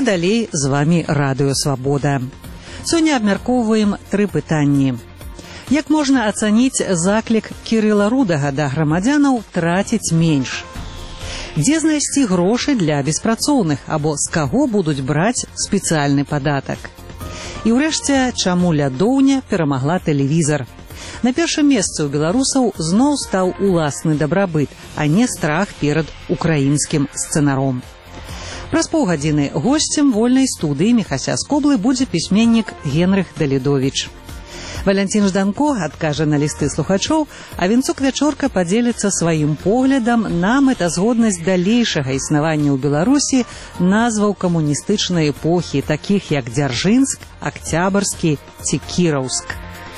далей з вами Радыё Свабода. Сёння абмяркоўваем 3 пытанні. Як можна ацаніць заклік Кірыла Рудага да грамадзянаў траціць менш? Дзе знайсці грошы для беспрацоўных або з каго будуць браць спецыяльны падатак? І ўрэшце, чаму лядоўня перамагла тэлевізар? На першым месцы ў беларусаў зноў стаў уласны дабрабыт, а не страх перад украінскім сцэнаром. Праз паўгадзіны госцем вольнай студыі Міхася Скоблы будзе пісьменнік Генрых Далідовіч. Валянцін Жданко адкажа на лісты слухачоў, а Вінцук Вячорка падзеліцца сваім поглядам на мэтазгоднасць далейшага існавання ў Беларусі назваў камуністычнай эпохі, такіх як Дзяржынск, Акцябрскі ці Кіраўск.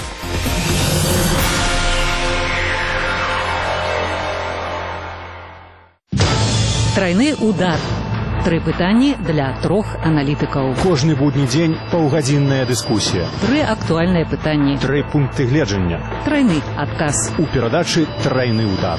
Трайны удар. 3 пытанні для 3 аналітыкаў. Кожны будні дзень паўгадзінная дыскусія. 3 актуальныя пытанні. 3 пункты гледжання. Трайны адказ. У перадачы «Трайны удар».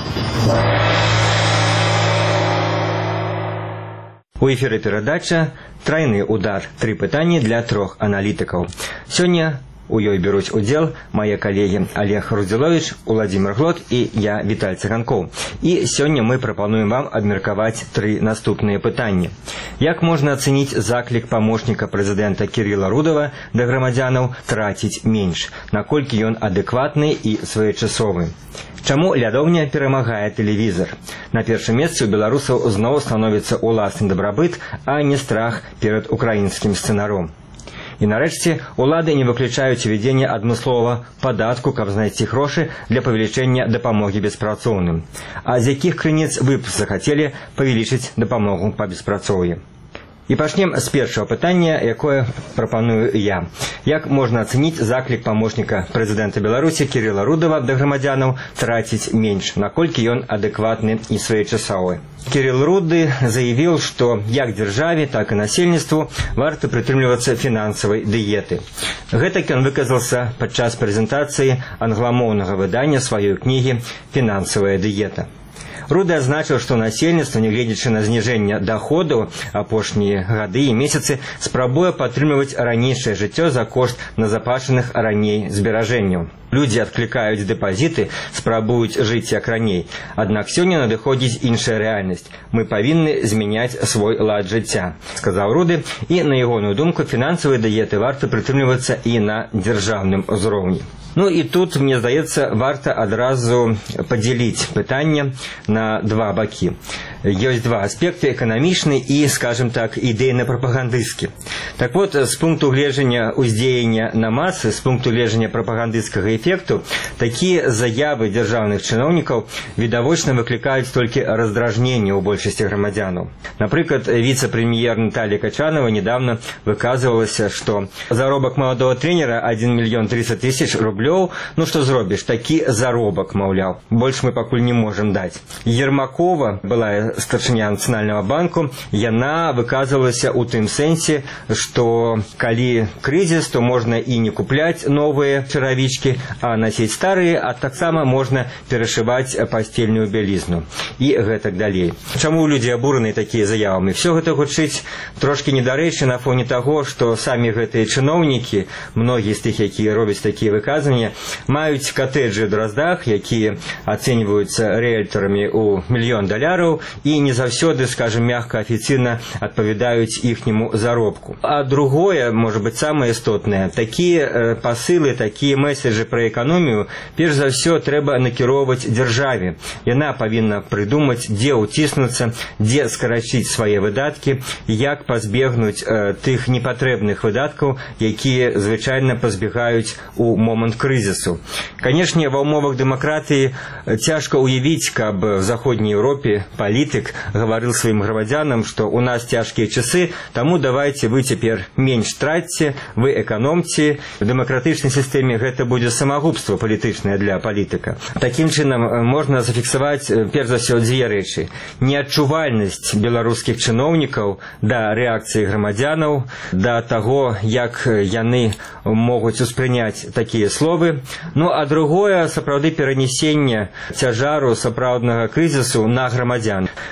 У эфіры перадача «Трайны удар». 3 пытанні для 3 аналітыкаў. Сёння у ёй бяруць удзел мае калегі Олег Рудзіловіч, Уладзімір Глот і я, Віталь Цыганкоў. І сёння мы прапануем вам абмеркаваць 3 наступныя пытанні. Як можна ацэніць заклік памочніка прэзідэнта Кірыла Рудава да грамадзянаў траціць менш? Наколькі ён адэкватны і своечасовы? Чаму лядоўня перамагае тэлевізар? На першым месцы ў беларусаў зноў становіцца уласны дабрабыт, а не страх перад украінскім сцэнаром. І нарэшце, улады не выключаюць увядзенне адмысловага падатку, каб знайсці грошы для павелічэння дапамогі беспрацоўным. А з якіх крыніц вы б захацелі павялічыць дапамогу па беспрацоўі? І пачнем з першага пытання, якое прапаную я. Як можна ацэніць заклік памочніка прэзідэнта Беларусі Кірыла Рудава да грамадзянаў траціць менш? Наколькі ён адэкватны і своечасовы? Кірыл Руды заявил, что як державе, так и насельніцтву варта прытрымлівацца фінансавай дыеты. Гэтак ён выказался падчас прэзентацыі англамоўнага выдання сваёй кнігі «Фінансавая дыета». Руды адзначыў, што насельніцтва, нягледзячы на зніжэнне даходаў апошнія гады і месяцы, спрабуе падтрымліваць ранейшае жыццё за кошт назапашаных раней зберажэнняў. Людзі адклікаюць дэпазіты, спрабуюць жыць як раней. Аднак сёння надыходзіць іншая рэальнасць. Мы павінны змяняць свой лад жыцця, сказаў Руды, і на ягоную думку фінансавай дыеты варта прытрымлівацца і на дзяржаўным узроўні. Ну і тут, мне здаецца, варта адразу падзяліць пытанне на 2 бакі. Ёсць 2 аспекты, эканамічны і, скажем так, ідэйна-прапагандысцкі. Так вот, з пункту гледжання ўздзеяння на масы, з пункту гледжання прапагандысцкага эфекту, такія заявы дзяржаўных чыноўнікаў відавочна выклікаюць толькі раздражненне ў большасці грамадзянаў. Напрыклад, віцэ-прэм'ер Наталья Качанова недавно выказывалася, што заробак маладого тренера 1 мільён 300 тысяч рублёў, ну што зробіш, такі заробак, маўляў, больш мы пакуль не можам даць. Ермакова, былая старшыня Нацыянальнага банку, яна выказывалася ў тым сэнсе, што калі крызіс, то можна і не купляць новыя чаравічкі, а насіць старыя, а таксама можна перашываць пастельную бялізну і гэтак далей. Чаму людзі абураны такія заявамі? Всё гэта гучыць трошкі недарэчы на фоне таго, што самі гэтыя чыноўнікі, многія з тых, якія робяць такія выказванні, маюць катэджы ў Драздах, якія ацэньваюцца рыэлтарамі ў $1 мільён і не заўсёды, скажем, мягка, афіцыйна адпавядаюць іхняму заробку. А другое, можа быць, самае істотнае, такія пасылы, такія месседжы пра эканомію, перш за ўсё трэба накіроўваць дзяржаве. Яна павінна прыдумаць, дзе ўціснуцца, дзе скарачыць свае выдаткі, як пазбегнуць тых непатрэбных выдаткаў, якія звычайна пазбегаюць у момант крызісу. Канешне, ва ўмовах дэмакратыі цяжка ўявіць, каб в Заходняй Еўропе палітык гаварыў сваім грамадзянам, што у нас цяжкія часы, таму давайце вы цяпер менш тратьце, вы эканомце. В дэмакратычнай сістэме гэта будзе самагубства палітычнае для палітыка. Такім чынам можна зафіксаваць перш за ўсё 2 рэчы. Неадчувальнасць беларускіх чыноўнікаў да рэакцыі грамадзянаў, да таго, як яны могуць успрыняць такія словы. Ну, а другое, сапраўды перанесенне цяжару сапраўднага крызісу на грамадзян.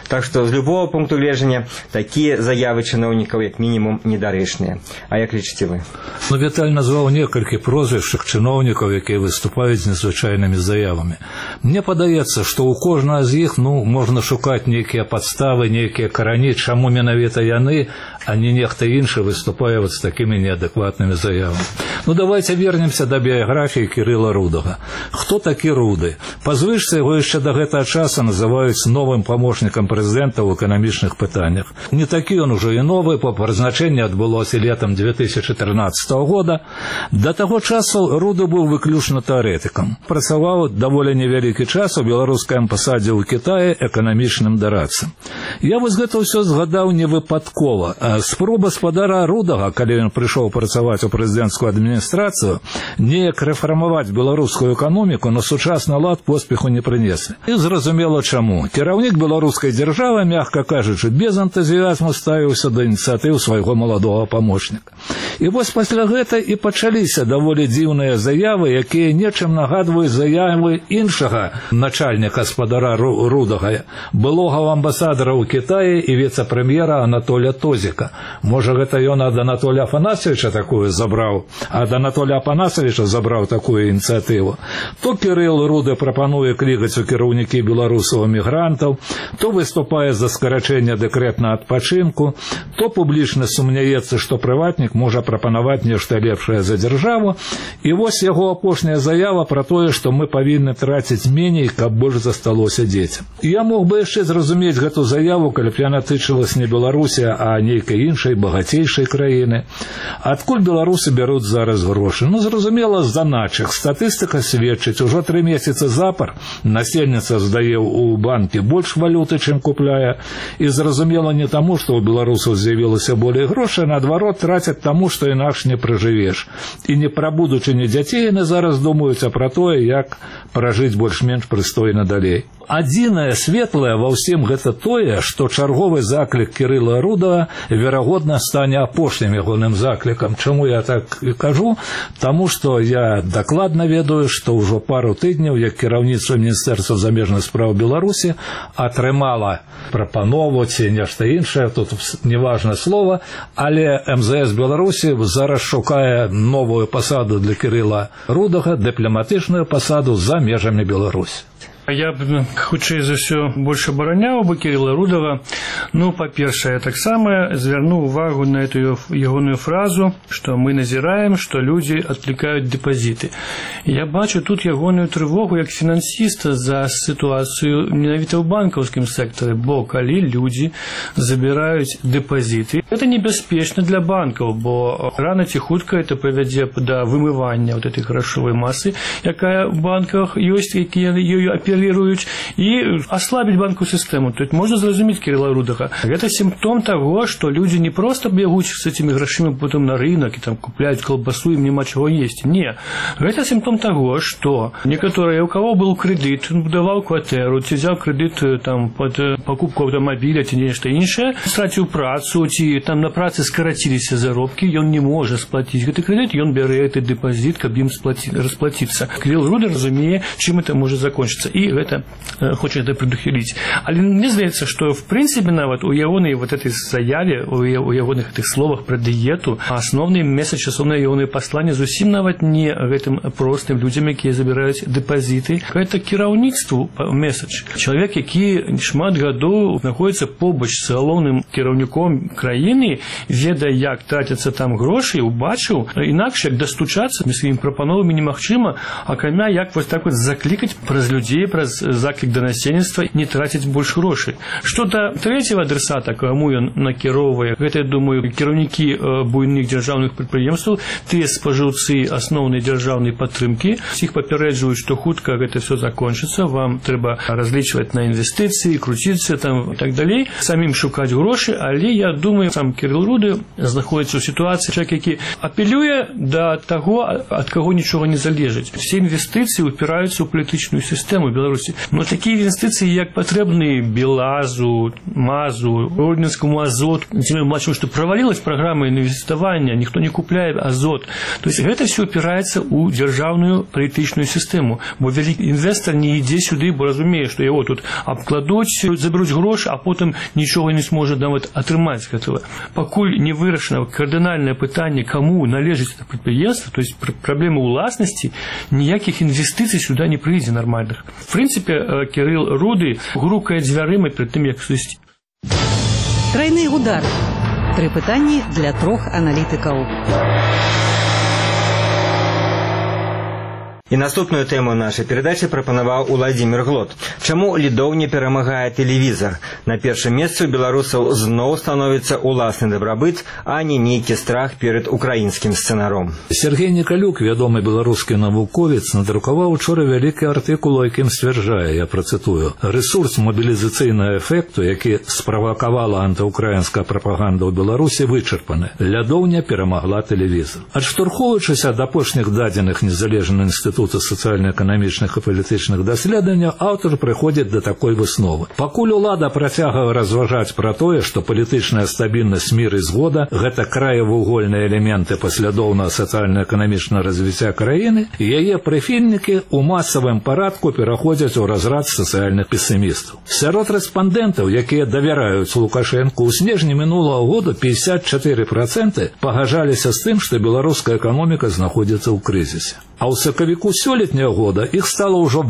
Так што з любого пункту гледжання такія заявы чыноўнікаў як мінімум недарэчныя. А як лічыце вы? Віталь назваў некалькі прозвішчах чыноўнікаў, якія выступаюць з незвычайнымі заявамі. Мне падаецца, што ў кожнага з іх можна шукаць нейкія падставы, нейкія карані, чаму менавіта яны, а не нехта іншы выступае з такімі неадэкватнымі заявамі. Давайте вернемся да біяграфіі Кірыла Рудага. Хто такі Руды? Па звычцы яго яшчэ да гэтага часу называюць новым памочнікам прэзідэнта ў эканамічных пытаннях. Не такі ён ужо і новы, па прызначэнні адбылося летам 2014 года. Да таго часу Руды быў выключна тэарэтыкам. Працаваў даволі невялікі час у беларускай амбасадзе ў Кітаі эканамічным дарадцам. Я гэта ўсё згадаў не выпадкова. Спроба спадара Рудага, калі ён прыйшоў працаваць у прэзідэнцкую адміністрацыю, неяк рэфармаваць беларускую эканоміку на сучасны лад поспеху не прынеслі. І зразумела чаму. Кіраўнік беларускай дзяржавы, мякка кажучы, без энтузіязму ставіўся да ініцыятыў свайго маладога памочніка. І пасля гэта і пачаліся даволі дзіўныя заявы, якія нечым нагадваюць заявы іншага начальніка спадара Рудага, былога амбасадара ў Кітаі і віцэ-прэм'ера Анатолія Тозіка. Можа, гэта ён ад Анатолія Афанасьевича такую забраў, а ад Анатолія Афанасьевича забраў такую ініцыятыву. То Кірыл Руды прапануе клікаць у кіраўнікі беларусаў-мігрантаў, то выступае за скарачэнне дэкрэтнага адпачынку, то публічна сумняецца, што прыватнік можа прапанаваць нешта лепшае за дзяржаву. І вось яго апошняя заява пра тое, што мы павінны траціць меней, каб больш засталося дзецям. Я мог бы яшчэ зразумець гэту заяву, калі б яна тычылася не Беларусі, а нейкай іншай багацейшай краіны. Адкуль беларусы бяруць зараз грошы? Зразумела, з заначак. Статыстыка сведчыць, ужо 3 месяцы запар насельніцтва здае ў банкі больш валюты, чым купляе. І зразумела не таму, што ў беларусаў з'явілася болей грошай, наадварот, трацяць таму, што інакш не пражывеш. І не пра будучыню дзяцей яны зараз думаюць, а пра тое, як пражыць больш-менш прыстойна далей. Адзінае светлае ва ўсім гэта тое, што чарговы заклік Кірыла Рудага, верагодна, стане апошнім ягоным заклікам. Чаму я так і кажу? Таму, што я дакладна ведаю, што ўжо пару тыдняў, як кіраўніцтва Міністэрства замежных спраў Беларусі атрымала прапанову ці нешта іншае, тут неважна слова, але МЗС Беларусі зараз шукае новую пасаду для Кірыла Рудага, дыпламатычную пасаду за межамі Беларусі. Я б, хутчэй за ўсё, больш абараняў бы Кірыла Рудага. Па-першае, я таксама звярну ўвагу на эту ягоную фразу, што мы назіраем, што людзі адклікаюць дэпазіты. Я бачу тут ягоную трывогу як фінансіста за сітуацыю менавіта ў банкаўскім сектары, бо калі людзі забіраюць дэпазіты, гэта небяспечна для банкаў, бо рана ці хутка это прывядзе да вымывання вот этой грашовай масы, якая ў банках ёсць, якія ёю апелююць, і аслабіць банкавую сістэму. Тут можна зразумець Кірыла Рудага. Гэта сімптом таго, што людзі не проста бегуць з этімі грашымі потым на рынок і там купляюць колбасу, ім няма чаго есці. Не. Гэта сімптом таго, што некаторыя, у кого быў крэдыт, будаваў кватэру, ці взяў крэдыт там пад пакупку аўтамабіля ці нешта іншае, страціў працу, ці там на працы скараціліся заробкі, ён не можа сплаціць гэты крэдыт, ён бярэ гэты дэпазіт, каб ім расплаціцца. Кірыл Руды разумее, чым это можа закончыцца. І гэта хоча гэта прадухіліць. Але мне здаецца, што в прынцыпе нават у ягонай вот этой заяве, у ягоных гэтых словах пра дыету, асноўны месадж, асноўнае ягонае пасланне зусім нават не гэтым простым людзям, якія забіраюць дэпазіты. Гэта кіраўніцтву месадж. Чалавек, які шмат гадоў знаходзіцца побач з галоўным кіраўніком краіны, ведае, як трацяцца там грошы, убачыў, інакш як дастучацца сваімі прапановамі немагчыма, акрамя як вось так вот заклікаць праз людзей, праз заклік да насельніцтва не траціць больш грошай. Што да трэцяга адрасата, каму ён накіроўвае, гэта, я думаю, кіраўнікі буйных дзяржаўных прадпрыемстваў, тыя спажыўцы асноўнай дзяржаўнай падтрымкі, іх папярэджваюць, што хутка гэта все закончыцца, вам трэба разлічваць на інвестыцыі, круціцца там і так далей, самім шукаць грошы, але я думаю, сам Кірыл Руды знаходзіцца ў сітуацыі, чалавек, які апелюе да таго, ад каго нічога не залежыць. Все інвестыцыі ўпіраюцца ў палітычную сістэму Беларусі. Но такія інвестыцыі, як патрэбны Белазу, МАЗу, Родненскому Азот, мы бачым, што правалілась праграма інвеставання, ніхто не купляе азот. То есть гэта все упіраецца ў дзяржаўную палітычную сістэму, бо вялікі інвестор не ідзе сюды, бо разумее, што яго тут абкладуць, заберуць грошы, а потым нічога не сможа нават атрымаць гэтага. Пакуль не вырашана кардынальнае пытанне, каму належыць это прадпрыемства, то есть праблема ўласнасці, ніякіх інвестыцый сюда не прыйдзе нармальных. В прынцыпе, Кірыл Руды грукае дзвярыма перад тым, як сысці. Трайны удар. 3 пытанні для 3 аналітыкаў. І наступную тэму нашай перадачы прапанаваў Уладзімір Глот. Чаму лідоўня перамагае тэлевізар? На першым месцы ў беларусаў зноў становіцца ўласны дабрабыт, а не нейкі страх перад украінскім сцэнаром. Сергей Николюк, вядомы беларускі навуковец, надрукаваў учора вялікі артыкул, у якім сцвярджае, я працытую: «Рэсурс мабілізацыйнага эфекту, які справакавала антыукраінская прапаганда ў Беларусі, вычарпаны. Лядоўня перамагла тэлевізар». Адштурхоўваючыся ад апошніх дадзеных незалежнага інстытута сацыяльна-эканамічных і палітычных даследаванняў, аўтар прыходзіць да такой высновы. Пакуль улада працягвае разважаць пра тое, што палітычная стабільнасць, мір і згода – гэта краевугольныя элементы паслядоўнага сацыяльна-эканамічнага развіцця краіны, яе прыхільнікі ў масавым парадку пераходзяць у разрад сацыяльных песімістаў. Сярод рэспандэнтаў, якія давяраюць Лукашэнку, у снежні мінулага года 54% пагаджаліся з тым, што беларуская эканоміка знаходзіцца ў крызісе. А ў сакавіку сёлетняга года іх стала ўжо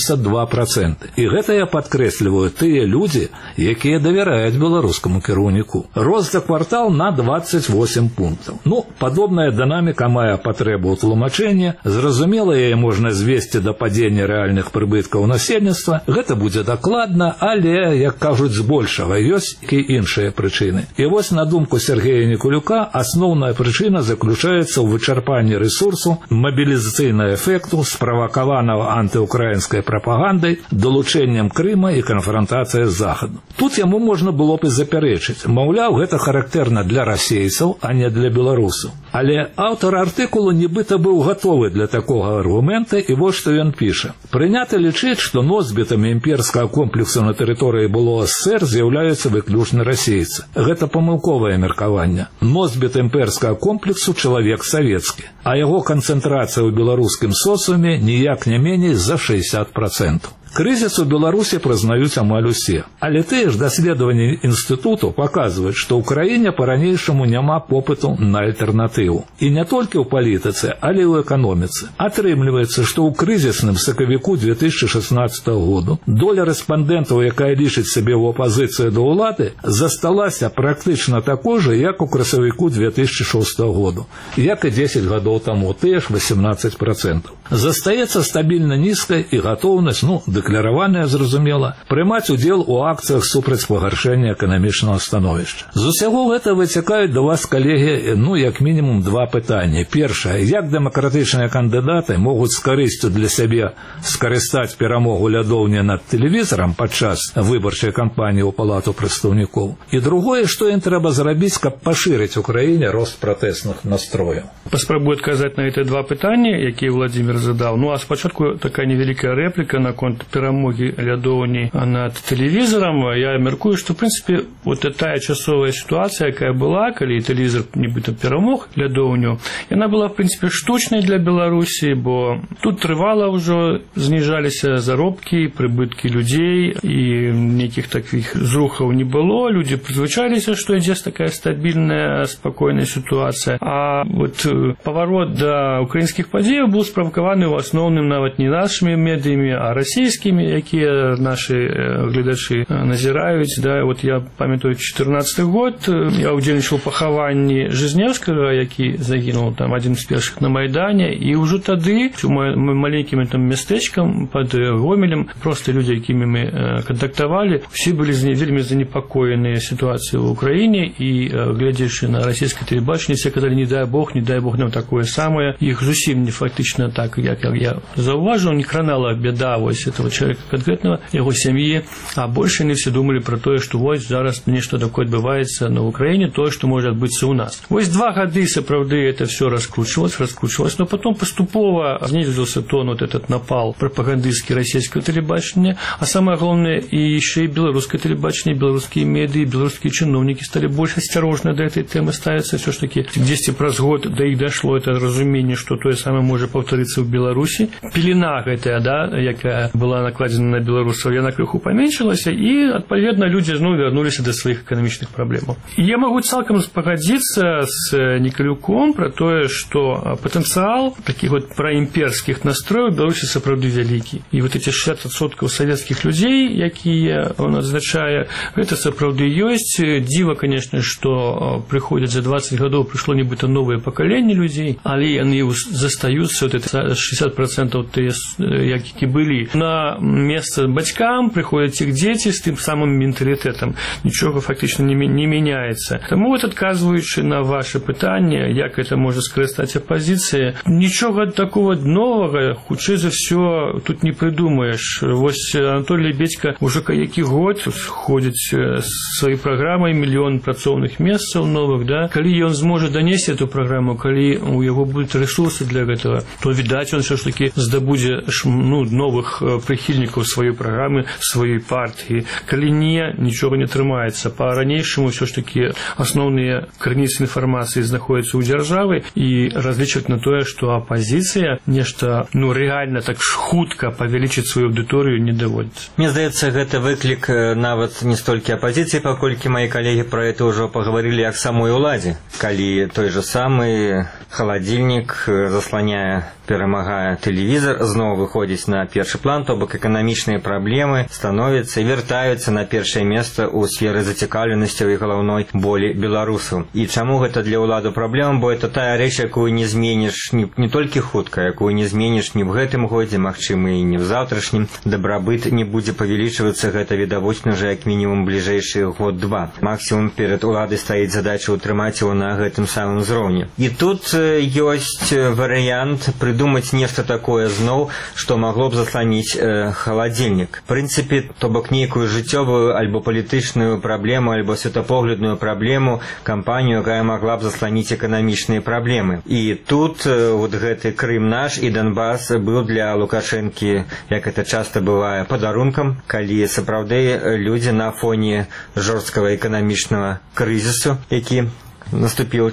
82%. І гэта я падкрэсліваю тыя людзі, якія давяраюць беларускаму кіраўніку. Рост за квартал на 28 пунктаў. Падобная дынаміка мае патрэбу ў тлумачэнні. Зразумела, яе можна звесці да падзення рэальных прыбыткаў насельніцтва. Гэта будзе дакладна, але, як кажуць, збольшага ёсць і іншыя прычыны. І вось, на думку Сергея Николюка, асноўная прычына заключаецца ў вычарпанні рэсурсу мабілізацыйнага эфекту, справакаванага антыукраінскай прапагандай, далучэннем Крыма і канфрантацыя з Захадам. Тут яму можна было б і запярэчыць. Маўляў, гэта характэрна для расейцаў, а не для беларусаў. Але аўтар артыкулу нібыта быў гатовы для такога аргумента, і вось што ён піша. Прынята лічыць, што носьбітамі імперскага комплексу на тэрыторыі былога СССР з'яўляюцца выключна расейцы. Гэта памылковае меркаванне. Носьбіт імперскага комплексу чалавек савецкі, а яго канцэнтрацыя ў беларускім соцыуме ніяк не меней за 60%. Крызіс у Беларусі прызнаюць амаль усе. Але тыя ж даследаванні інстытуту паказваюць, што ў краіне па-ранейшаму няма попыту на альтэрнатыву. І не толькі ў палітыцы, але і ў эканоміцы. Атрымліваецца, што ў крызісным сакавіку 2016 году доля рэспандэнтаў, якая лічыць сябе ў апазіцыі да ўлады, засталася практычна такой жа, як у красавіку 2006 году, як і 10 гадоў таму, тыя ж 18%. Застаецца стабільна нізкая і гатоўнасць, дэклараваная, зразумела, прымаць удзел у акцыях супраць пагаршэння эканамічнага становішча. З усяго гэта выцякаюць да вас, калегі, як мінімум 2 пытанні. Першае, як дэмакратычныя кандыдаты могуць з карысцю для сябе скарыстаць перамогу лядоўні над тэлевізарам падчас выбарчай кампаніі ў Палату прадстаўнікоў. І другое, што ім трэба зрабіць, каб пашырыць у краіне рост пратэсных настрояў. Паспрабую адказаць на эти 2 пытанні, якія Владзімір задаў. А спачатку такая невялікая рэпліка наконт перамогі лядоўні над тэлевізарам. Я мяркую, што, в прынцыпе, вот тая часовая сітуацыя, якая была, калі тэлевізар нібыта перамог лядоўню, яна была, в прынцыпе, штучнай для Беларусі, бо тут трывала ўжо зніжаліся заробкі, прыбыткі людзей, і нейкіх такіх зрухаў не было. Людзі прызвычаліся, што ідзе такая стабільная, спакойная сітуацыя. А вот паварот да украінскіх падзеяў быў справкаваны ў асноўным нават не нашымі медыямі, а расійскімі, якія нашы гледачы назіраюць. Вот я памятаю 2014 год, я ўдзельнічаў у пахаванні Жизневскага, які загінуў там адзін з першых на Майдане, і ўжо тады маленькім там мястэчкам пад Гомелем проста людзі, якімі мы кантактавалі, усе былі вельмі занепакоеныя сітуацыяй ў Украіне, і глядзячы на расійскае тэлебачанне, все казалі, не дай Бог нам такое самае. Іх зусім не фактычна так, як я заўважыў, не кранала бяда вось этого этого человека конкретного, его семьи, а больше не все думали про то, что вот зараз нечто такое отбывается на Украине, то, что может отбыться у нас. Вот 2 года, сапраўды, это все раскручивалось, но потом поступово снизился тон вот этот напал пропагандистский российского телебачения, а самое главное, и еще и белорусское телебачение, белорусские медиа, белорусские чиновники стали больше осторожно до этой темы ставиться. Все-таки 10 праз год до их дошло это разумение, что то самое может повториться в Беларуси. Пелена гэтая, да, якая была накладена на белорусов, яна крыху поменьшилась, и, отповедно, люди вернулись до своих экономичных проблем. Я могу цалком погодиться с Николюком про то, что потенциал таких вот проимперских настроев в Беларуси сапраўды вялікі. И вот эти 60% советских людей, якія он адзначае, это сапраўды ёсць. Диво, конечно, что приходят за 20 годов, пришло нібыта новое поколение людей, але они застаются, вот это 60% те, які были. На место батькам приходят их дети с тем самым менталитетом. Ничего фактично не меняется. Тому вот, отказываючи на ваше питання, як это может скористатися оппозиция, ничего такого нового, хутчэй за все, тут не придумаешь. Вот Анатолий Лебедько уже які год ходит своей программой, миллион працоўных месцаў новых, да. Калі он сможет донести эту программу, калі у него будут ресурсы для этого, то, видать, он все-таки здобудзе новых прихильников своей программы, своей партии. Калі не, ничего не атрымаецца. По-ранейшаму все-таки основные крыніцы информации находятся у державы, и различивать на то, что оппозиция нечто реально так хутка павялічыць свою аудиторию не доводится. Мне здаецца, гэта выклік нават не столькі апозіцыі, паколькі мои коллеги про это уже поговорили, як самой уладзе. Калі той же самый холодильник, заслоняя, перамагая телевизор, зноў выходзіць на першы план, то бок эканамічныя праблемы становятся и вяртаюцца на першае место у сферы зацікаўленасцяў і галаўной болі беларусаў. І чаму гэта для ўладу праблема? Бо это тая рэч, якую не зменіш не толькі хутка, якую не зменіш ні в гэтым годзе, магчыма, і не в заўтрашнім. Дабрабыт не будзе павялічвацца, гэта відавочна уже як мінімум бліжэйшы год-два. Максімум перад уладай стаіць задача утрымаць его на гэтым самым узроўні. І тут ёсць варыянт придумаць нешта такое зноў, што магло б засланіць халадзільнік. В прынцыпе, то бок нейкую жыццёвую альбо палітычную праблему, альбо светапоглядную праблему, кампанію, якая магла б засланіць эканамічныя праблемы. І тут вот гэты Крым наш і Донбас быў для Лукашэнкі, як это часто бывае, падарункам, калі сапраўды людзі на фоне жорсткага эканамічнага крызісу, які наступіў у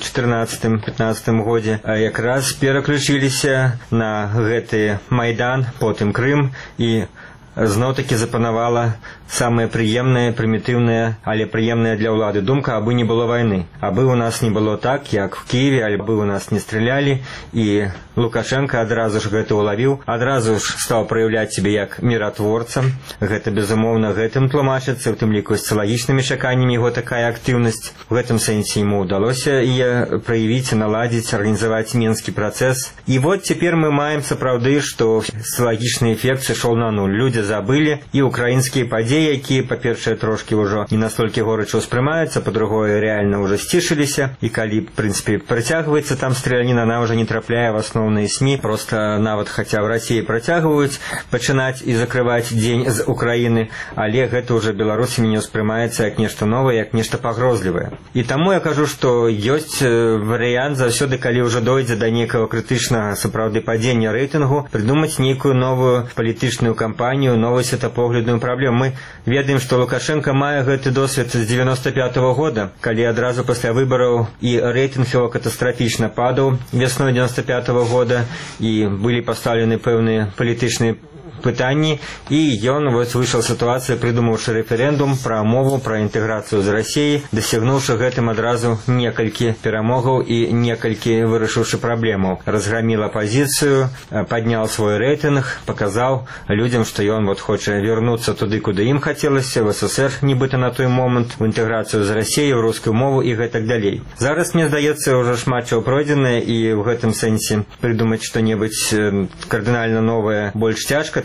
14-15 годзе, якраз пераключыліся на гэты Майдан, потым Крым, і зноў-такі запанавала самая прыемная, прымітыўная, але прыемная для ўлады думка, абы не было вайны. Абы у нас не было так, як в Киеве, абы у нас не стрелялі, і Лукашенко адразу ж гэта улавіў, адразу ж стаў праяўляць себе як міратворца. Гэта, безумоўна, гэтым тлумачыцца, у тым ліку социалагічнымі чаканнямі яго такая актыўнасць. В гэтым сэнсе ему удалося і праявіць, наладзіць, арганізаваць менскі працэс. І вот цяпер мы маем сапраўды, што социалагічны эфект сышоў на нуль. Людзі забылі, і украінскія падзеі, якія, па-першае, трошкі ўжо не настолькі горача ўспрымаюцца, па-другое, рэальна ўжо сцішыліся, і калі, в прынцыпе, працягваецца там страляніна, она ўжо не трапляе в асноўныя СМІ, просто нават хаця в Расіі працягваюць пачынаць і закрываць дзень з Украіны, але гэта ўжо беларусамі не ўспрымаецца як нешта новае, як нешта пагрозлівае. І таму я кажу, што ёсць варыянт заўсёды, калі ўжо дойдзе да нейкага крытычнага сапраўды падзення рэйтынгу, прыдумаць нейкую новую палітычную кампанію, новую светапоглядную праблему. Мы ведаем, што Лукашенко мае гэты досвед з 95-го года, калі адразу пасля выбараў і рэйтынг яго катастрафічна падаў весной 95-го года, і былі пастаўлены пэўныя палітычныя пытанні, і ён выйшаў сітуацыю, прыдумаўшы рэферэндум пра мову, пра інтэграцыю з Расіяй, дасягнуўшы гэтым адразу некалькі перамогаў і некалькі вырашыўшы праблемаў. Разграміў апазіцыю, падняў свой рэйтынг, паказаў людзям, што ён хоча вярнуцца туды, куды ім хацелася, в СССР, нібыта на той момант, в інтэграцыю з Расіяй, в рускую мову і гэтак далей. Зараз, мне здаецца, ўжо шмат чаго пройдзена, і ў гэтым сэнсе прыдумаць што-небудзь кардынальна новае больш цяжка,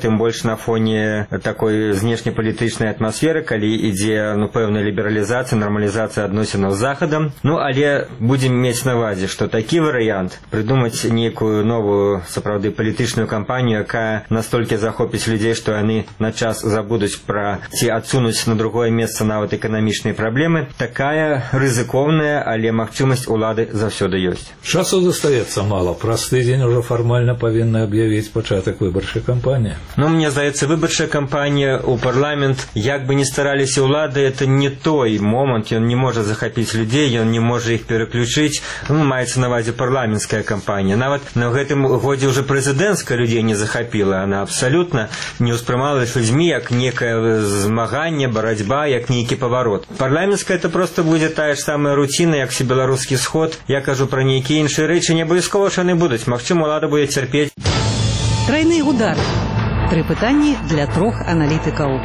тым больш на фоне такой знешнепалітычнай атмасферы, калі ідзе пэўная лібералізацыя, нармалізацыя адносінаў з захадам. Але будзем мець на ўвазе, што такі варыянт прыдумаць нейкую новую сапраўды палітычную кампанію, якая настолькі захопіць людзей, што яны на час забудуць пра ці адсунуць на другое месца нават эканамічныя праблемы, такая рызыкоўная, але магчымасць улады заўсёды ёсць. Часу застаецца мало. Праз тыдзень ужо фармальна павінны аб'явіць пачатак выбарчай кампаніі. Мне здаецца, выбарчая кампанія ў парламент, як бы не стараліся ўлады, это не той момант, ён не можа захапіць людзей, ён не можа іх пераключыць. Маецца на ўвазе парламенцкая кампанія. Нават на гэтым годзе ўжо прэзідэнцкая людзей не захапіла. Она абсалютна не ўспрымалася людзьмі як некае змаганне, барацьба, як нейкі паварот. Парламенцкая это просто будзе тая ж самая руціна, як беларускі сход. Я кажу пра нейкія іншыя рэчы, не абавязкова ж яны будуць. Магчыма, улада будзе цярпець. Трайны удар. 3 пытанні для 3 аналітыкаў.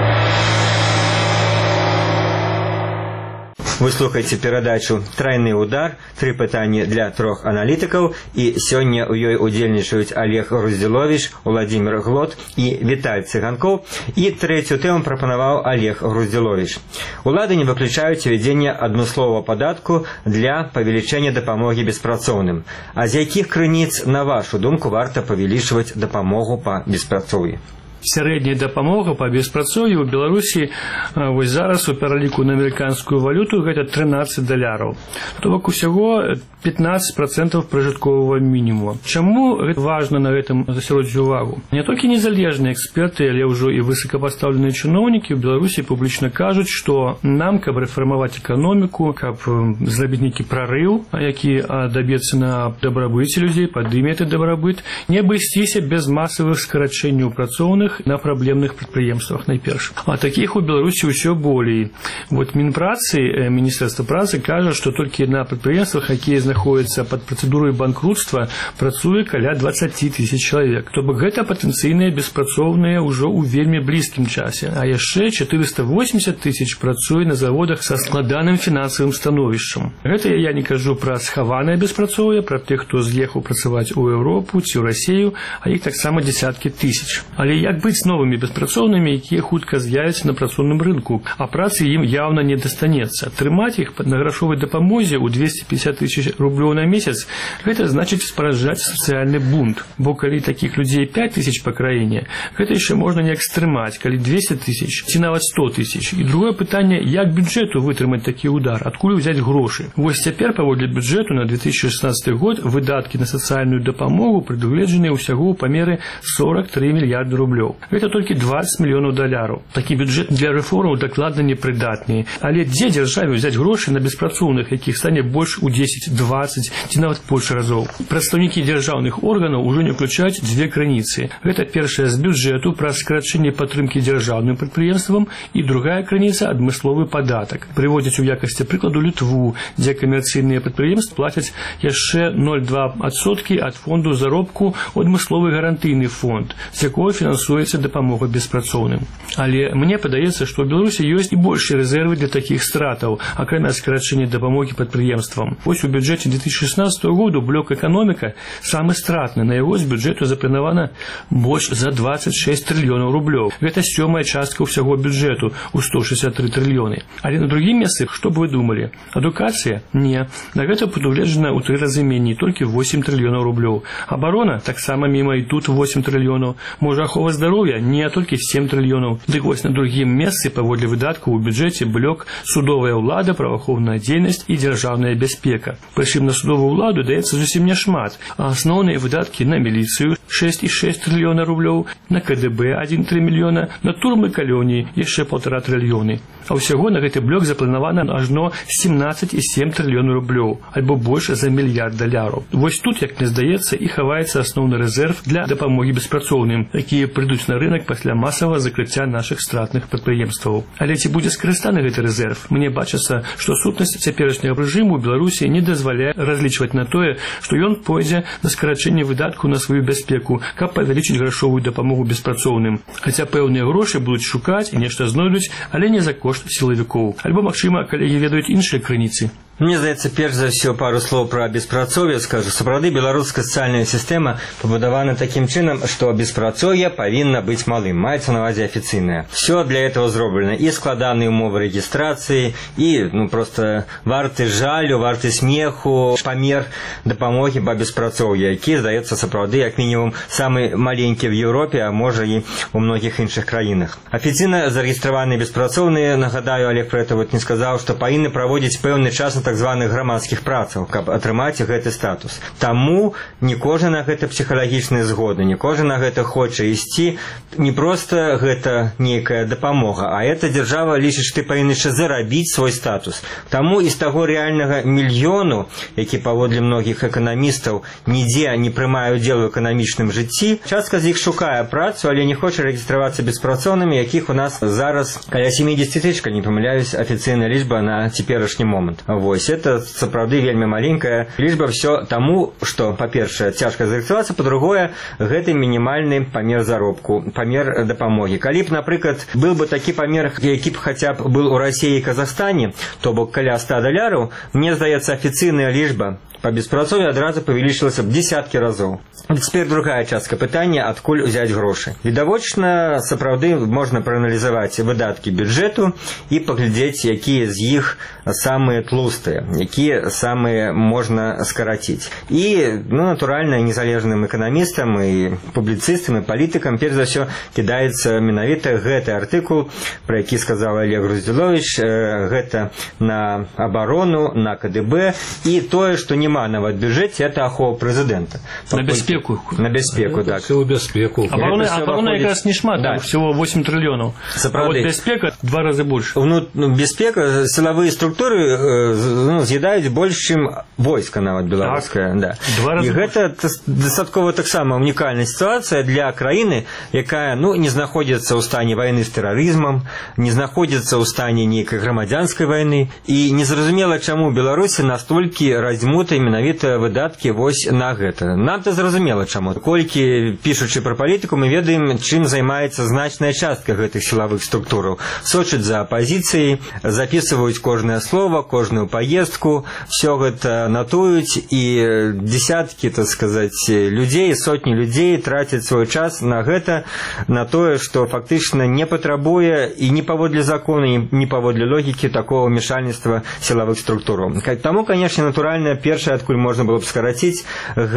Вы слухаеце перадачу «Трайны удар», 3 пытанні для 3 аналітыкаў, і сёння ў ёй удзельнічаюць Олег Груздзіловіч, Уладзімір Глот і Віталь Цыганкоў, і трэцюю тэму прапанаваў Олег Груздзіловіч. Улады не выключаюць увядзення адмысловага падатку для павелічэння дапамогі беспрацоўным. А з якіх крыніц, на вашу думку, варта павялічваць дапамогу па беспрацоўі? Сярэдняя дапамога па беспрацоўі ў Беларусі вось зараз у пераліку на амерыканскую валюту гэта $13. То бок усяго 15% пражытковага мінімуму. Чаму гэта важна на гэтым засяродзіць увагу? Не толькі незалежныя эксперты, але ўжо і высокапастаўленыя чыноўнікі ў Беларусі публічна кажуць, што нам, каб рэфармаваць эканоміку, каб зрабіць нейкі прарыў, які даб'ецца на дабрабыце людзей, падыме гэты дабрабыт, не абысціся без масавых скарачэнняў працоўных на праблемных прадпрыемствах найперш. А такіх у Беларусі ўсё болей. Вот Мінпрацы, Міністэрства працы кажа, што толькі на прадпрыемствах, якія знаходзяцца пад працэдурай банкрутства, працуе каля 20 000 чалавек. То бок гэта патэнцыйныя беспрацоўныя ўжо ў вельмі блізкім часе. А яшчэ 480 000 працуе на заводах са складаным фінансавым становішчам. Гэта я не кажу пра схаванае беспрацоўе, пра тых, хто з'ехаў працаваць у Еўропу ці ў Расію, а іх таксама дзесяткі тысяч. Але як быць з новымі беспрацоўнымі, якія хутка з'явяцца на працоўным рынку, а працы ім яўна не дастанецца. Трымаць іх на грашовай дапамозе ў 250 000 рублёў на месяц, гэта значыць спараджаць сацыяльны бунт. Бо калі такіх людзей 5 000 па краіне, гэта яшчэ можна неяк стрымаць, калі 200 000 ці нават 100 000. І другое пытанне, як бюджэту вытрымаць такі удар, адкуль узяць грошы. Вось цяпер паводле бюджэту на 2016 год выдаткі на сацыяльную дапамогу прадугледжаныя ўсяго ў памеры 43 мільярды рублёў. Гэта толькі $20 мільёнаў. Такі бюджэт для рэформаў дакладна непрыдатны. Але дзе дзяржаве ўзяць грошы на беспрацоўных, якіх стане больш у 10, 20 ці нават больш разоў? Прадстаўнікі дзяржаўных органаў ужо не ўключаюць 2 крыніцы. Гэта першая з бюджэту праз скарачэнне падтрымкі дзяржаўным прадпрыемствам і другая крыніца адмысловы падатак. Прыводзяць у якасці прыкладу Літву, дзе камерцыйныя прадпрыемствы плацяць яшчэ 0,2% ад фонду заробку ў адмысловы гарантыйны фонд, з якога фінансуецца дапамога беспрацоўным. Але мне падаецца, што ў Беларусі ёсць і большыя рэзервы для такіх стратаў, акрамя скарачэння дапамогі прадпрыемствам. Вось у бюджэце 2016 году блок эканоміка самы стратны. На яго з бюджэту запланавана больш за 26 трыльёнаў рублёў. Гэта 7-я частка ўсяго бюджэту ў 163 трыльёны. Але на другім месцы, што б вы думалі? Адукацыя? Не. На гэта прадугледжана ў 3 разы меней, толькі 8 трыльёнаў рублёў. Абарона? Таксама міма і тут 8 трыльёнаў. Можа, ахова здароўя? Не, толькі 7 трыльёнаў. Дык вось на другім месцы паводле выдаткаў у бюджэце блок судовая ўлада, праваахоўная дзейнасць і дзяржаўная бяспека. Прычым на судовую ўладу даецца зусім няшмат, а асноўныя выдаткі на міліцыю 6,6 трыльёна рублёў, на КДБ 1,3 мільёна, на турмы калоніі яшчэ 1,5 трыльёны. А ўсяго на гэты блок запланавана ажно 17,7 трыльёна рублёў, альбо больш за $1 мільярд. Вось тут, як мне здаецца, і хаваецца асноўны рэзерв для дапамогі беспрацоўным, якія прыйдуць на рынок пасля масавага закрыцця нашых стратных прадпрыемстваў. Але ці будзе скарыстаны гэты рэзерв? Мне бачыцца, што сутнасць цяперашняга рэжыму ў Беларусі не дазваляе разлічваць на тое, што ён пойдзе на скарачэнне выдаткаў на сваю бяспеку, каб павялічыць грашовую дапамогу беспрацоўным. Хаця пэўныя грошы будуць шукаць і нешта знойдуць, але не за кошт сілавікоў. Альбо, магчыма, калегі ведаюць іншыя крыніцы. Мне здаецца, перш за ўсё пару слоў пра беспрацоўе скажу. Сапраўды беларуская сацыяльная сістэма пабудавана такім чынам, што беспрацоўе павінна быць малым, маецца на ўвазе афіцыйнае. Все для этого зроблена, і складаныя умовы рэгістрацыі, і просто варты жалю, варты смеху, памер дапамогі па беспрацоўю, які, здаецца, сапраўды як мінімум самы маленькі в Еўропе, а можа і у многіх іншых краінах. Афіцыйна зарэгістраваныя беспрацоўныя, нагадаю, Олег про это не сказаў, што павінны праводзіць пэўны час так званых грамадскіх працаў, каб атрымаць гэты статус. Таму не кожны на гэта псіхалагічная згода, не кожны на гэта хоча ісці. Не проста гэта нейкая дапамога, а эта дзяржава лічыць, што ты павінен яшчэ зарабіць свой статус. Таму і з таго рэальнага мільёну, які паводле многіх эканамістаў нідзе не прымае ўдзел у эканамічным жыцці, частка з іх шукае працу, але не хоча рэгістравацца беспрацоўнымі, якіх у нас зараз каля 70 тысяч, не памыляюсь, афіцыйная лічба на цяперашні момант. Это сапраўды вельмі маленькая лічба, все таму, што, па-першае, цяжка зарэгістравацца, па-другое, гэта мінімальны памер заробку, памер дапамогі. Калі б, напрыклад, был бы такі памер, які б хаця б был у Расіі і Казахстане, то бок каля $100, мне здаецца, афіцыйная лічба по беспрацоўю адразу павялічылася б дзесяткі разоў. Цяпер другая частка пытання, адкуль узяць грошы. Відавочна, сапраўды можна прааналізаваць выдаткі бюджэту і паглядзець, якія з іх самыя тлустыя, якія самыя можна скараціць. І, натуральна, незалежным эканамістам і публіцыстам і палітыкам перш за ўсё кідаецца менавіта гэты артыкул, про які сказаў Олег Руздзіловіч, гэта на абарону, на КДБ, і тое, што няма нават бюджэце, это ахова прэзідэнта. На бяспеку. На бяспеку, так. Всего бяспеку. Оборона якраз не шмат, да. Всего 8 триллионов. А вот бяспека в 2 разы больше. Бяспека, силовые структуры з'едаюць больш, чым войска нават беларускае. Да. І гэта дастаткова таксама унікальная сітуацыя для краіны, якая не знаходзіцца ў стане вайны з тэрарызмам, не знаходзіцца ў стане нейкай грамадзянскай вайны, і незразумела, чаму Беларусі настолькі раздзьмуты менавіта выдаткі вось на гэта. Нам-то зразумела, чаму. Колькі, пішучы пра палітыку, мы ведаем, чым займаецца значная частка гэтых сілавых структураў. Сочаць за апазіцыяй, записываюць кожнае слово, кожную поездку, все гэта натуюць, і десяткі, так сказать, людзей, сотні людзей трацяць свой час на гэта, на тое, што фактычна не патрабуе і не паводле закону, не паводле логікі такого ўмешальніцтва сілавых структураў. Таму, конечно, натуральна, першае, адкуль можна было б скараціць,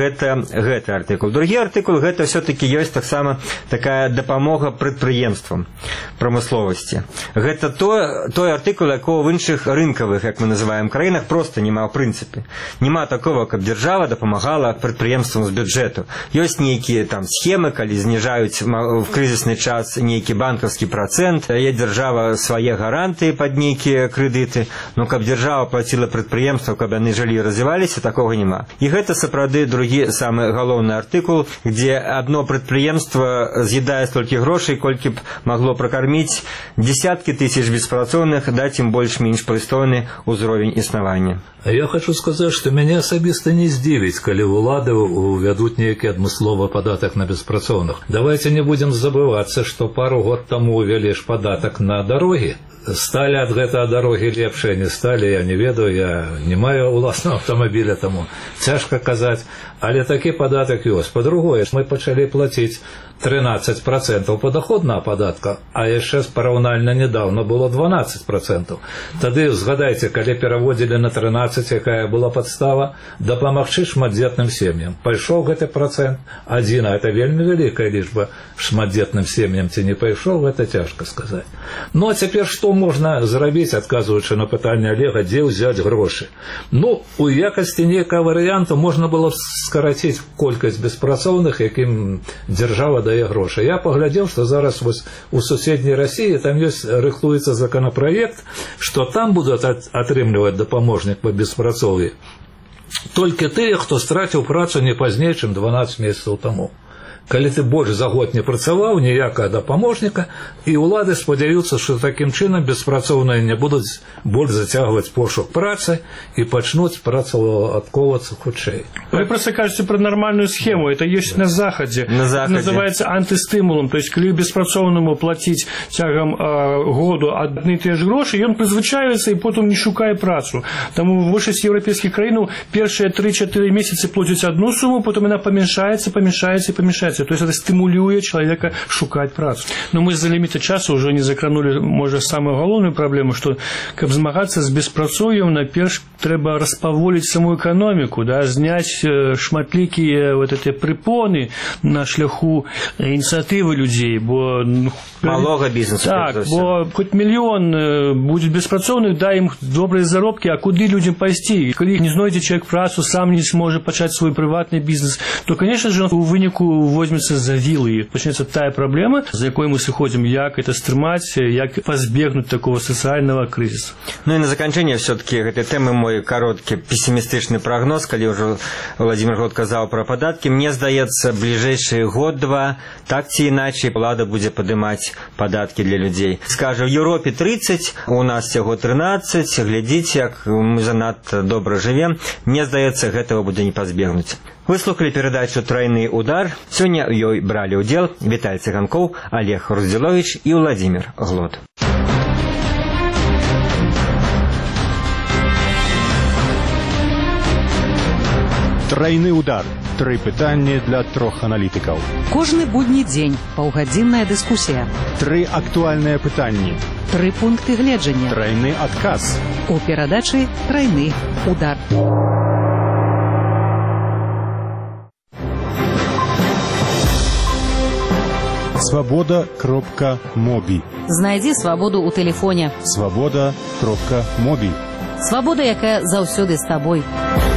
гэты артыкул. Другі артыкул, гэта все-таки ёсць таксама такая дапамога прадпрыемствам прамысловасці. Гэта той артыкул, якого в іншых рынкавых, як мы называем, краінах просто няма ў прынцыпе. Няма такого, каб дзяржава дапамагала прадпрыемствам з бюджэту. Ёсць нейкія там схемы, калі зніжаюць в крызісны час нейкі банкаўскі працэнт, дае дзяржава свае гарантыі пад нейкія крэдыты, каб дзяржава плаціла прадпрыемствам, каб яны жылі і развіваліся, такога няма. І гэта сапраўды другі самы галоўны артыкул, дзе адно прадпрыемства з'едае столькі грошай, колькі б магло пракарміць десяткі тысяч беспрацоўных, даць ім больш-менш прыстойны ўзровень існавання. Я хочу сказаць, што мяне асабіста не здзівіць, калі ўлады увядуць нейкі адмысловы падатак на беспрацоўных. Давайте не будзем забывацца, што пару год таму увялі ж падатак на дарогі. Сталі ад гэтага дарогі лепшыя, не сталі, я не ведаю, я не маю ўласнага аўтамабіля, таму цяжка казаць, але такі падатак ёсць. Па-другое, мы пачалі плаціць 13% падаходнага падатка, а яшчэ параўнальна нядаўна было 12%. Тады згадайце, калі пераводзілі на 13, якая была падстава, дапамагчы шматдзетным сем'ям. Пайшоў гэты процент адзін, а это вельмі вялікая лічба шматдзетным сем'ям, ці не пайшоў, гэта цяжка сказаць. А цяпер што можна зрабіць, адказваючы на пытанне Олега, дзе ўзяць грошы? У якасці нейкага варыянту можна было скараціць колькасць беспрацоўных, якім дзяржава дае грошы. Я паглядзеў, што зараз у суседняй Расіі там рыхтуецца законапраект, што там будуць атрымліваць дапаможнік па беспрацоўі толькі тыя, хто страціў працу не пазней, чым 12 месяцаў таму. Калі ты больш за год не працаваў, ніякага дапаможніка, і ўлады спадзяюцца, што такім чынам беспрацоўныя не будуць больш зацягваць пошук працы і пачнуць працаўладкоўвацца хутчэй. Вы просто кажете про нормальную схему. Это есть на Заходе. Это называется антистимулом. То есть, когда беспрацоўнаму платить тягом году одни и те же гроши, и он призвычаивается и потом не шукае працу. Тому в большинстве европейских краин первые 3-4 месяца платят одну сумму, потом она помешается. То есть, это стимулирует человека шукать працу. Но мы из-за лимита часа уже не закранули, может, самую головную проблему, что, как змагаться с беспрацоўем, наперш треба распаволить саму экономику, да, знять шматлікія вот эти препоны на шляху инициативы людей, бо малого бизнеса. Так, бо хоть миллион будет беспрацоўных, дай им добрые заробки, а куды людям пойти? Коли не знойдзе человек працу, сам не сможет почать свой приватный бизнес, то, конечно же, у выніку возьмется за вилы, и почнется тая проблема, за якой мы сыходим, як это стрымаць, як позбегнуть такого социального кризиса. Ну и на заканчэнне все-таки этой темы мой короткі пессимистичный прогноз, калі уже Владимир Глот казаў про податки. Мне здаецца, ближайший год-два так ці иначе влада будзе падымаць податки для людей. Скажа, в Европе 30, у нас всего 13, глядзіце, як мы занадта добра живем. Мне здаецца, гэтага будзе не пазбегнуць. Вы слухали передачу «Тройны удар». Сёння ў ёй бралі ўдзел Віталь Цыганкоў, Олег Руздзіловіч і Владимир Глот. Тройны удар. 3 пытанні для 3 аналітыкаў. Кожны будні дзень паўгадзінная дыскусія. 3 актуальныя пытанні. 3 пункты гледжання. Тройны адказ. У перадачы «Тройны удар». Свобода.моби. Знайдзі свабоду ў тэлефоне. Свобода.моби. Свабода, якая заўсёды з табой.